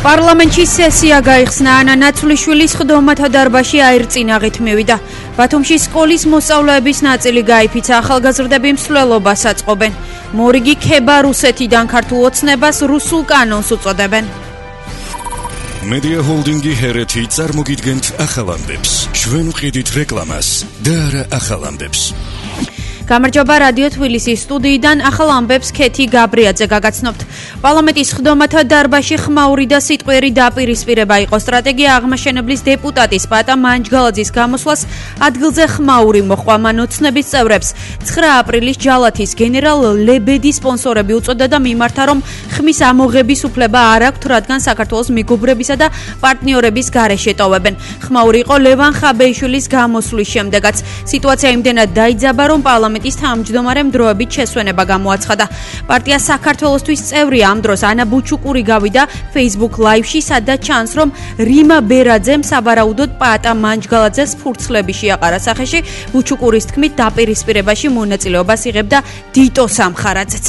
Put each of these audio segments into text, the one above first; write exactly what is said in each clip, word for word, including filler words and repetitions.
პარლამენტში სესია გაიხსნა. ანა ნაცვლიშვილის ხდომათა დარბაზში აირწინაღით მივიდა. ბათუმში სკოლის მოსწავლეების ნაწილი გაიფიცა. ახალგაზრდები მსვლელობას აწყობენ. მორიგი ქება რუსეთიდან ქართულ ოცნებას რუსულ კანონს უწოდებენ. Media Holdingi ჰერეთი წარმოგიდგენთ ახალ ამბებს. ჩვენ ვყიდით რეკლამას და არა ახალ ამბებს. გამარჯობა რადიო თბილისის სტუდიიდან ახალ ამბებს ქეთი გაბრიაძე გაგაცნობთ. პარლამენტის ხდომათა დარბაზში ხმაური და სიტყვიერი დაპირისპირება იყო. სტრატეგია აღმაშენებლის დეპუტატის პატა მანჯგალაძის გამოსვლას ადგილზე ხმაური მოჰყვა. მან ოცნების წევრებს ცხრა აპრილის ჯალათის გენერალ ლებედის სპონსორები უწოდა და მიმართა, რომ ხმის ამოღების უფლება არ აქვთ, რადგან საქართველოს მეგობრებისა და პარტნიორების გარეშე ტოვებენ. ხმაური იყო ლევან ხაბეიშვილის გამოსვლის შემდეგაც. სიტუაცია იმდენად დაიძაბა, რომ პარლამენტის თავმჯდომარემ დროებით შესვენება გამოაცხადა. პარტია საქართველოსთვის წევრია. ამ დროს ანა ბუჩუკური გავიდა Facebook Live-ში, სადაც ჩანს, რომ რიმა ბერაძემ სავარაუდოდ პატა მანჯგალაძეს ფურცლები შეაყარა სახეში. ბუჩუკურის თქმით, დაპირისპირებაში მონაწილეობას იღებდა დიტო სამხარაძეც.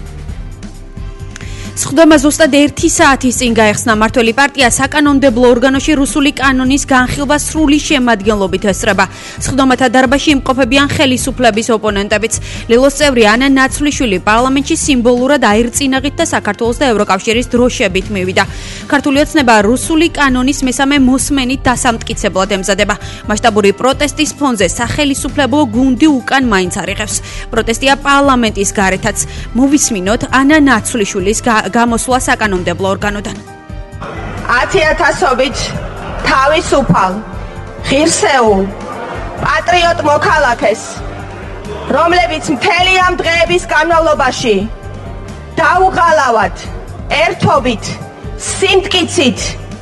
სხდომა ზუსტად ერთი საათის წინ გაიხსნა. მმართველი პარტია საკანონმდებლო ორგანოში რუსული კანონის განხილვა სრული შემადგენლობით ესწრება. სხდომათა დარბაზში იმყოფებიან ხელისუფლების ოპონენტებიც. ლილოს წევრი ანა ნაცვლიშვილი პარლამენტში სიმბოლურად აირწინაღით და საქართველოს და ევროკავშირის დროშებით მივიდა. ქართული ოცნება რუსული კანონის მესამე მოსმენით დასამტკიცებლად ემზადება. მასშტაბური პროტესტის ფონზე სახელისუფლებო გუნდი უკან მაინც არიღებს. პროტესტია პარლამენტის გარეთაც. მოვისმინოთ ანა ნაცვლიშვილის გამოსვლა საკანონმდებლო ორგანოდან. ათი ათასობით თავისუფალ, ღირსეულ, პატრიოტ მოქალაქეს, რომლებიც მთელი ამ დღეების განმავლობაში დაუღალავად, ერთობით, სიმტკიცით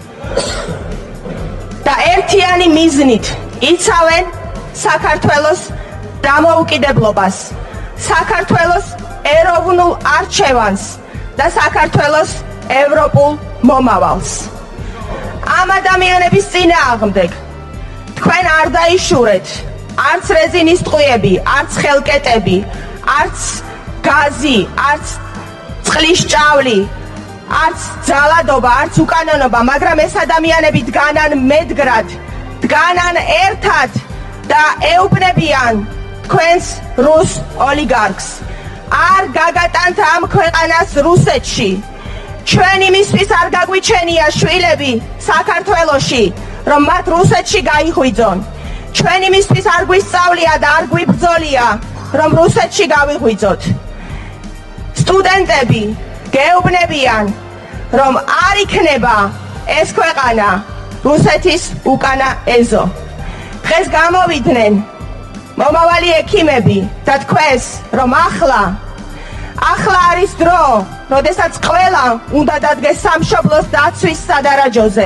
და ერთიანი მიზნით იცავენ საქართველოს დამოუკიდებლობას, საქართველოს ეროვნულ არჩევანს და საქართველოს ევროპულ მომავალს. ამ ადამიანების წინააღმდეგ თქვენ არ დაიშურეთ არც რეზინის ტყვიები, არც ხელკეტები, არც გაზი, არც წყლის ჭავლი, არც ძალადობა, არც უკანონობა, მაგრამ ეს ადამიანები დგანან მედგრად, დგანან ერთად და ეუბნებიან თქვენს რუს ოლიგარქს. არ გაგატანთ ამ ქვეყანას რუსეთში. ჩვენ იმისთვის არ გაგვიჩენია შვილები საქართველოში, რომ მათ რუსეთში გაიღვიძონ. ჩვენ იმისთვის არ გვისწავლია და არ გვიბრძოლია, რომ რუსეთში გავიღვიძოთ. სტუდენტები გეუბნებიან, რომ არ იქნება ეს ქვეყანა რუსეთის უკანა ეზო. დღეს გამოვიდნენ მომავალი ექიმები და თქვენს, რომ ახლა ახლა არის დრო, როდესაც ყველა უნდა დადგეს სამშობლოს დაცვის სადარაჯოზე.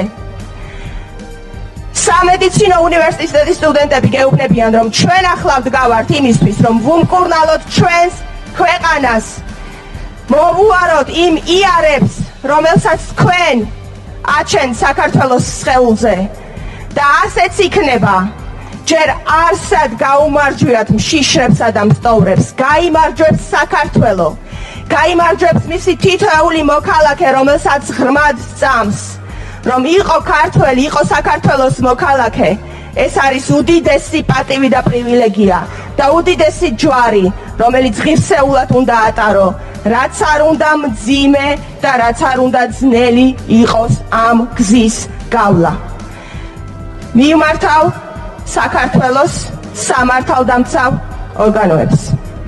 სამედიცინო უნივერსიტეტის სტუდენტები გეუბნებიან, რომ ჩვენ ახლა ვდგავართ იმისთვის, რომ ვუმკურნალოთ ჩვენს ქვეყანას, მოვუაროთ იმ იარებს, რომელსაც თქვენ აჩენთ საქართველოს სხეულზე და ასეც იქნება. ჯერ არსად გაუმარჯვიათ მშიშრებსა და მსტოვრებს, გაიმარჯვებს საქართველო, გაიმარჯვებს მისი თითოეული მოქალაქე, რომელსაც ღრმად სწამს, რომ იყო ქართველი, იყო საქართველოს მოქალაქე. ეს არის უდიდესი პატივი და პრივილეგია და უდიდესი ჯვარი, რომელიც ღირსეულად უნდა ატარო, რაც არ უნდა მძიმე და რაც არ უნდა ძნელი იყოს ამ გზის გავლა. მივმართავ საქართველოს სამართალდამცავ ორგანოებს.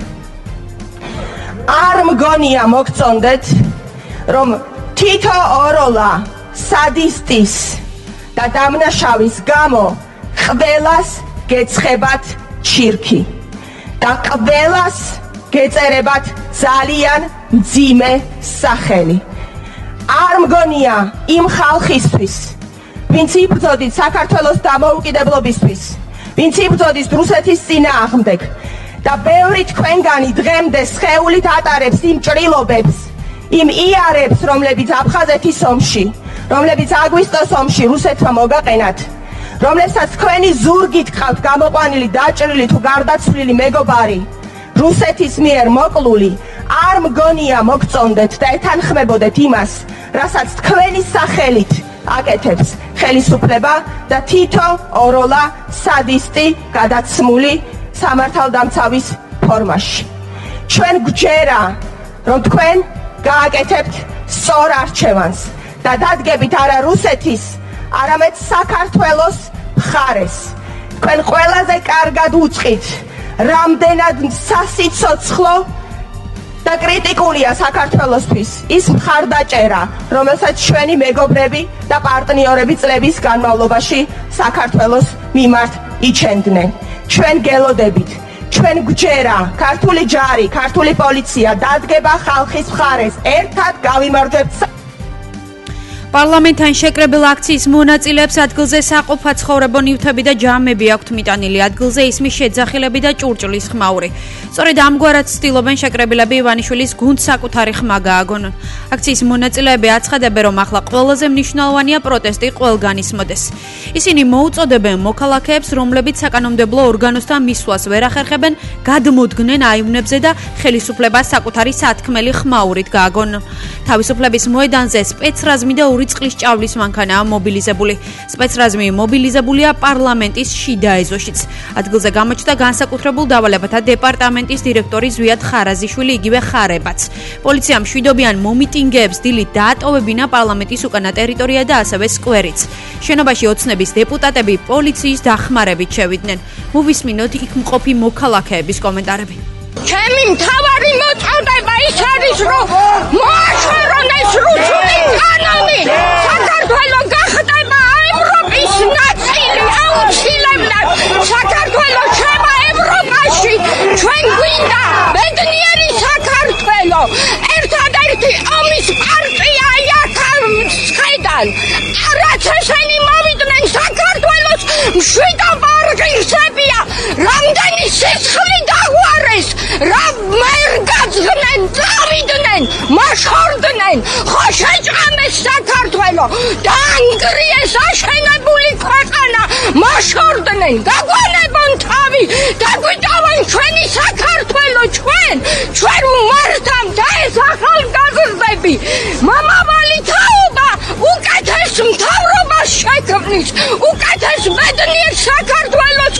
არ მგონია მოგწონდეთ, რომ თითო ოროლა სადისტის და დამნაშავის გამო ყველას გეცხებათ ჩირქი და ყველას გეწერებათ ძალიან მძიმე სახელი. არ მგონია იმ ხალხისთვის, ვინც იბრძოდით საქართველოს დამოუკიდებლობისთვის, ვინც იბრძოდით რუსეთის წინააღმდეგ და ბევრი თქვენგანი დღემდე სხეულით ატარებს იმ ჭრილობებს, იმ იარებს, რომლებიც აფხაზეთის ომში, რომლებიც აგვისტოს ომში რუსეთმა მოგაყენათ, რომლებსაც თქვენი ზურგით გყავთ გამოყვანილი, დაჭრილი თუ გარდაცვლილი მეგობარი, რუსეთის მიერ მოკლული, არ მგონია მოგწონდეთ და ეთანხმებოდეთ იმას, რასაც თქვენი სახელით აკეთებს ხელისუფლება და თითო ოროლა სადისტი გადაცმული სამართალდამცავის ფორმაში. ჩვენ გვჯერა, რომ თქვენ გააკეთებთ სწორ არჩევანს და დადგებით არა რუსეთის, არამედ საქართველოს მხარეს. თქვენ ყველაზე კარგად უწყით, რამდენად სასიცოცხლო და კრიტიკულია საქართველოსთვის ის მხარდაჭერა, რომელსაც ჩვენი მეგობრები და პარტნიორები წლების განმავლობაში საქართველოს მიმართ იჩენდნენ. ჩვენ გელოდებით, ჩვენ გვჯერა, ქართული ჯარი, ქართული პოლიცია დადგება ხალხის მხარეს, ერთად გავიმარჯვებთ. პარლამენტთან შეკრებილ აქციის მონაწილეებს ადგილზე საყოფა ცხოვრებო ნივთები და ჯამები აქვთ მიტანილი. ადგილზე ისმის შეძახილები და ჭურჭლის ხმაური. სწორედ ამგვარად ცდილობენ შეკრებილები ივანიშვილის გუნდს საკუთარი ხმა გააგონონ. აქციის მონაწილეები აცხადებენ, რომ ახლა ყველაზე მნიშვნელოვანია პროტესტი ყველგან ისმოდეს. ისინი მოუწოდებენ მოქალაქეებს, რომლებიც საკანონმდებლო ორგანოსთან მისვლას ვერ ახერხებენ, გადმოდგნენ აივნებზე და ხელისუფლებას საკუთარი სათქმელი ხმაურით გააგონონ. თავისუფლების მოედანზე სპეცრაზმი და ორი წყლის ჭავლის მანქანაა მობილიზებული. სპეცრაზმი მობილიზებულია პარლამენტის შიდა ეზოშიც. ადგილზე გამოჩნდა განსაკუთრებულ დავალებათა დეპარტამენტის დირექტორი ზვიად ხარაზიშვილი, იგივე ხარებაც. პოლიციამ მშვიდობიან მომიტინგეებს დილით დაატოვებინა პარლამენტის უკანა ტერიტორია და ასევე სკვერიც. შენობაში ოცნების დეპუტატები პოლიციის დახმარებით შევიდნენ. მოვისმინოთ იქ მყოფი მოქალაქეების კომენტარები. ჩემი მთავარი მოწოდება ის არის, რომ მოაჩვენონ ეს რუსული კანონი. საქართველო გახდება ევროპის ნაწილი აუცილებლად. საქართველო შევა ევროპაში. ჩვენ გვინდა ბედნიერი საქართველო. ერთადერთი ომის პარტიაა აქ შედან. რაც ესენი მოვიდნენ საქართველოს მშვიდობა არ ღირსებია. რამდენი სისხლი დაგვარეს. რა ვერ გაძღნენ, წავიდნენ, მოშორდნენ, ხო შეჭამეს საქართველო, დაანგრიეს აშენებული ქვეყანა, მოშორდნენ, გაგვანებონ თავი, დაგვიტოვონ ჩვენი საქართველო, ჩვენ, ჩვენ ვმართავ და ეს ახალგაზრდები, მომავალი თაობა უკეთეს მთავრობას შექმნის, უკეთეს ბედნიერ საქართველოს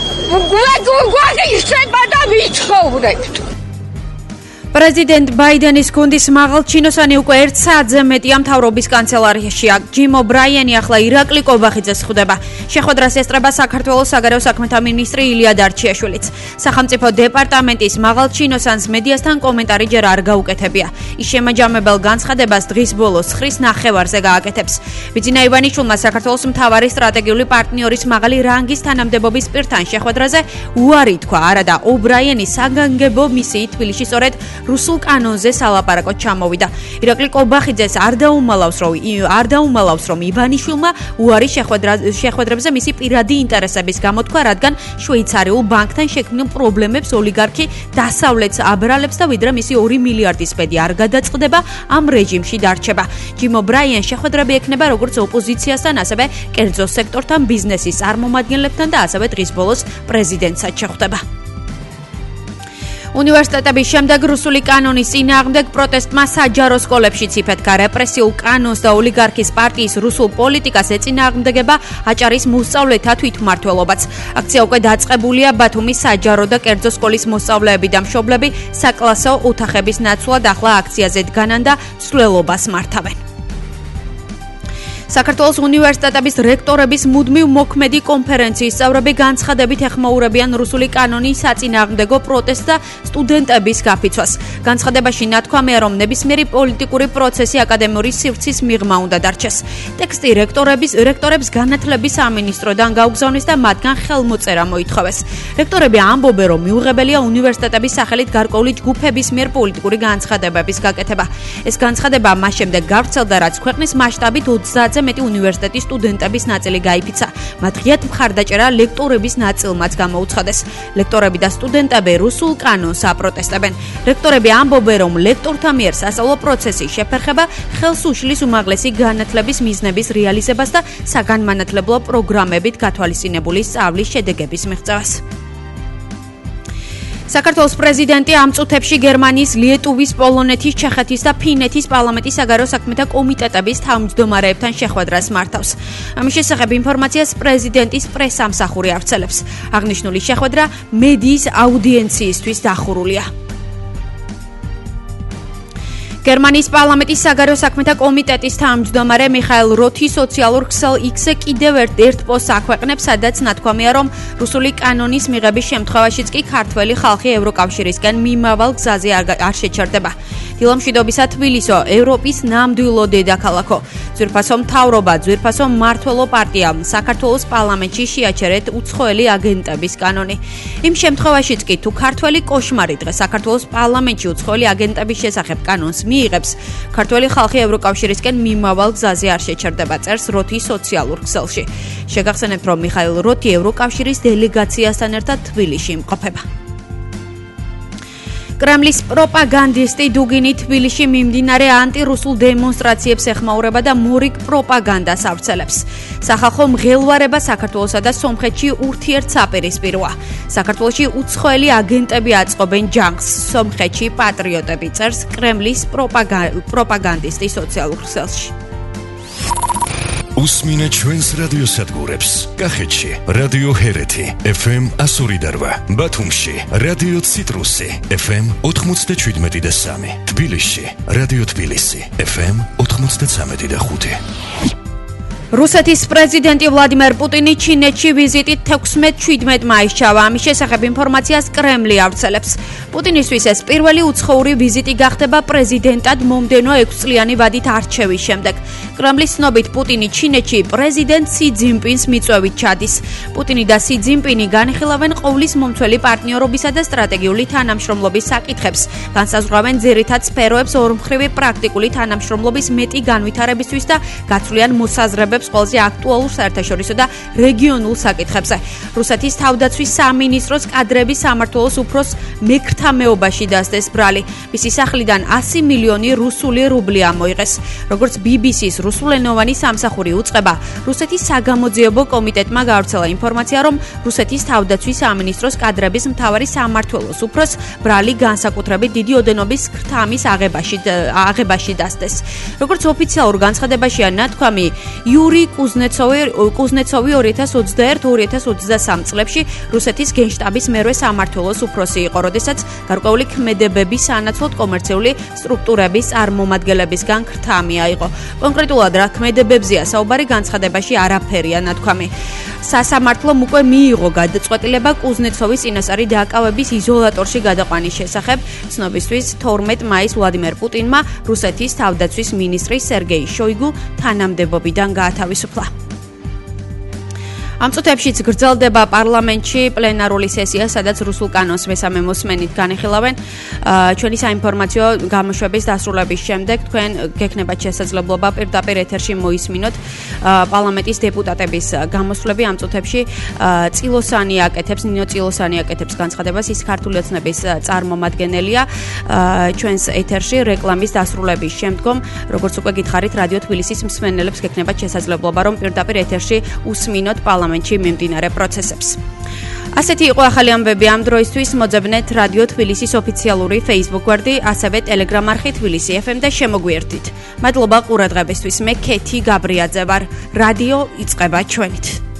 გვაგიშება და ვიცხოვრებთ. პრეზიდენტ ბაიდენის გუნდის მაღალჩინოსანი უკვე ერთ საათზე მეტია მთავრობის კანცელარიაშია. ჯიმ ობრაიენი ახლა ირაკლი კობახიძეს ხვდება. შეხვედრას ესწრება საქართველოს საგარეო საქმეთა მინისტრი ილია დარჩიაშვილიც. სახელმწიფო დეპარტამენტის მაღალჩინოსანს მედიასთან კომენტარი ჯერ არ გაუკეთებია. ის შემაჯამებელ განცხადებას დღის ბოლოს ხრის ნახევარზე გააკეთებს. ბიძინა ივანიშვილმა საქართველოს მთავარი სტრატეგიული პარტნიორის მაღალი რანგის თანამდებობის პირთან შეხვედრაზე უარი თქვა. არა და ობრაიენი საგანგებო მისიით თბილისში სწორედ რუსულ კანონზე სალაპარაკოდ ჩამოვიდა. ირაკლი კობახიძეს არ დაუმალავს, რომ არ დაუმალავს, რომ ივანიშვილმა უარი შეხვედრებზე მისი პირადი ინტერესების გამოთქვა, რადგან შვეიცარიულ ბანკთან შექმნილ პრობლემებს ოლიგარქი დასავლეთს აბრალებს და ვიდრე მისი ორი მილიარდის ბედი არ გადაწყდება, ამ რეჟიმში დარჩება. ჯიმ ობრაიენს შეხვედრები ექნება როგორც ოპოზიციასთან, ასევე კერძო სექტორთან, ბიზნესის წარმომადგენლებთან და ასევე დღის ბოლოს პრეზიდენტსაც შეხვდება. უნივერსიტეტების შემდეგ რუსული კანონის წინააღმდეგ პროტესტმა საჯარო სკოლებში ციფეთქა. რეპრესიულ კანონს და ოლიგარქის პარტიის რუსულ პოლიტიკას ეწინააღმდეგება აჭარის მოსწავლეთა თვითმმართველობაც. აქცია უკვე დაწყებულია. ბათუმის საჯარო და კერძო სკოლის მოსწავლეები და მშობლები საკლასო ოთახების ნაცვლად ახლა აქციაზე დგანან და მსვლელობას მართავენ. საქართველოს უნივერსიტეტების რექტორების მუდმივ მოქმედი კონფერენციის წევრები განცხადებით ეხმაურებიან რუსული კანონის საწინააღმდეგო პროტესტს და სტუდენტების გაფიცვას. განცხადებაში ნათქვამია, რომ ნებისმიერი პოლიტიკური პროცესი აკადემიური სივრცის მიღმა უნდა დარჩეს. ტექსტი რექტორების რექტორებს განათლების სამინისტროდან გაუგზავნეს და მათგან ხელმოწერა მოითხოვეს. რექტორები ამბობენ, რომ მიუღებელია უნივერსიტეტების სახელით გარკვეული ჯგუფების მიერ პოლიტიკური განცხადებების გაკეთება. ეს განცხადება მას შემდეგ გავრცელდა, რაც ქვეყნის მასშტაბით ოცდაათზე მეტი უნივერსიტეტის სტუდენტების ნაწილი გაიფიცა. მათ ღიად მხარდაჭერა ლექტორების ნაწილმაც გამოუცხადეს. ლექტორები და სტუდენტები რუსულ კანონს აპროტესტებენ. რექტორები ამბობენ, რომ ლექტორთა მიერ სასწავლო პროცესის შეფერხება ხელს უშლის უმაღლესი განათლების მიზნების რეალიზებას და საქართველოს პრეზიდენტი ამ წუთებში გერმანიის, ლიეტუვის, პოლონეთის, ჩეხეთის და ფინეთის პარლამენტის საგარეო საქმეთა კომიტეტების თავმჯდომარეებთან შეხვედრას მართავს. ამის შესახებ ინფორმაციას პრეზიდენტის პრესამსახური ავრცელებს. აღნიშნული შეხვედრა მედიის აუდიენციისთვის დახურულია. გერმანიის პარლამენტის საგარეო საქმეთა კომიტეტის თავმჯდომარე მიხაილ როთი სოციალურ ქსელ X-ზე კიდევ ერთ პოსტს აქვეყნებს, სადაც ნათქვამია, რომ რუსული კანონის მიღების შემთხვევაშიც კი ქართველი ხალხი ევროკავშირისკენ მიმავალ გზაზე არ შეჩერდება. დილა მშვიდობისა თბილისო, ევროპის ნამდვილო დედაქალაქო. ძვირფასო მთავრობა, ძვირფასო მმართველო პარტია, საქართველოს პარლამენტში შეაჩერეთ უცხოელი აგენტების კანონი. იმ შემთხვევაშიც კი თუ ქართველი კოშმარი დღეს საქართველოს პარლამენტში უცხოელი აგენტების შესახებ კანონს მიიღებს, ქართველი ხალხი ევროკავშირისკენ მიმავალ გზაზე არ შეჩერდება, წერს როთი სოციალურ ქსელში. შეგახსენებთ, რომ მიხაილ როთი ევროკავშირის დელეგაციასთან ერთად თბილისში იმყოფება. კრემლის პროპაგანდისტი დუგინი თბილისში მიმდინარე ანტირუსულ დემონსტრაციებს ეხმაურება და მორიგ პროპაგანდას ავრცელებს. სახალხო მღელვარება საქართველოსა და სომხეთში ურთიერთსაპირისპიროა. საქართველოში უცხოელი აგენტები აწყობენ ჯანგს, სომხეთში პატრიოტები, წერს კრემლის პროპაგანდისტი სოციალურ ქსელში. უსმინე ჩვენს რადიოსადგურებს. კახეთში რადიო ჰერეთი F M one oh eight, ბათუმში რადიო ციტრუსი F M ninety-seven და three, თბილისში რადიო თბილისი F M ninety-three და five. რუსეთის პრეზიდენტი ვლადიმერ პუტინი ჩინეთში ვიზიტით თექვსმეტ-შვიდმეტ მაისს ჩავა. ამის შესახებ ინფორმაციას კრემლი ავრცელებს. პუტინისთვის ეს პირველი უცხოური ვიზიტი გახდება პრეზიდენტად მომდენო ექვსწლიანი ვადით არჩევის შემდეგ. კრემლის ცნობით პუტინი ჩინეთში პრეზიდენტ სი ძინპინს მიწვევით ჩადის. პუტინი და სი ძინპინი განიხილავენ ყოვლის მომცველი პარტნიორობისა და სტრატეგიული თანამშრომლობის საკითხებს. განსაზღვრავენ ძირითად სფეროებს ორმხრივი პრაქტიკული თანამშრომლობის მეტი განვითარებისთვის და გაცვლიან მოსაზრებებს ყველაზე აქტუალურ საერთაშორისო და რეგიონულ საკითხებზე. რუსეთის თავდაცვის სამინისტროს კადრების სამმართველოს უფროს მექრთამეობაში დასდეს ბრალი. მისი სახლიდან one hundred მილიონი რუსული რუბლი ამოიღეს. როგორც B B C-ს რუსულენოვანი სამსახური უწყება, რუსეთის საგამოძიებო კომიტეტმა გავრცელა ინფორმაცია, რომ რუსეთის თავდაცვის სამინისტროს კადრების მთავარი სამმართველოს უფროს ბრალი განსაკუთრებით დიდი ოდენობის ქრთამის აღებაში აღებაში დასდეს. როგორც ოფიციალურ განცხადებაშია ნათქვამი, Yuri კუზნეცოვი კუზნეცოვი two thousand twenty-one two thousand twenty-three წლებში რუსეთის გენშტაბის მერვე სამმართველოს უფროსი იყო, როდესაც გარკვეული ქმედებების სანაცვლოდ კომერციული სტრუქტურების წარმომადგენლებისგან ქრთამი აიღო. კონკრეტულად რა ქმედებებზია საუბარი, განცხადებაში არაფერია ნათქვამი. სასამართლომ უკვე მიიღო გადაწყვეტილება კუზნეცოვის წინასწარი დააკავების იზოლატორში გადაყვანის შესახებ. ცნობისთვის თორმეტ მაისს ვლადიმერ პუტინმა რუსეთის თავდაცვის მინისტრი სერგეი შოიგუ თანამდებობიდან გაათავისუფლა. ამ წუთებშიც გრძელდება პარლამენტში პლენარული სესია, სადაც რუსულ კანონს მესამე მოსმენით განიხილავენ. ჩვენი საინფორმაციო გამოშვების დასრულების შემდეგ თქვენ გექნებათ შესაძლებლობა პირდაპირ ეთერში მოისმინოთ პარლამენტის დეპუტატების გამოსვლები. ამ წუთებში წილოსანი აკეთებს, ნინო წილოსანი აკეთებს განცხადებას, ის ქართული ოცნების წარმომადგენელია. ჩვენს ეთერში რეკლამის დასრულების შემდგომ, როგორც უკვე გითხარით, რადიო თბილისის მსმენელებს გექნებათ შესაძლებლობა, რომ პირდაპირ ეთერში უსმინოთ პარლამენტში მიმდინარე პროცესებს. ასეთი იყო ახალი ამბები ამ დროისთვის. მოძებნეთ რადიო თბილისის ოფიციალური Facebook გვერდი, ასევე Telegram არხი თბილისი F M და შემოგვიერთდით. მადლობა ყურადღებისთვის. მე ქეთი გაბრიაძე ვარ. რადიო იწყება ჩვენით.